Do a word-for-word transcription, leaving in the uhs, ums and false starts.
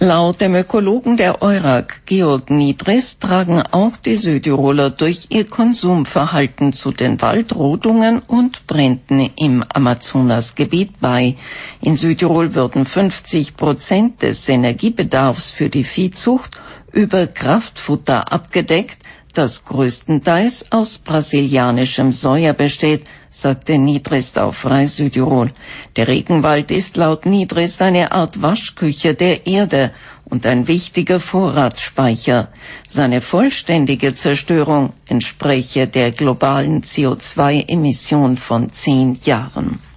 Laut dem Ökologen der EURAG, Georg Niedres, tragen auch die Südtiroler durch ihr Konsumverhalten zu den Waldrodungen und Bränden im Amazonasgebiet bei. In Südtirol würden fünfzig Prozent des Energiebedarfs für die Viehzucht über Kraftfutter abgedeckt, das größtenteils aus brasilianischem Soja besteht, sagte Niedres auf Frei Südtirol. Der Regenwald ist laut Niedres eine Art Waschküche der Erde und ein wichtiger Vorratsspeicher. Seine vollständige Zerstörung entspräche der globalen C O zwei Emission von zehn Jahren.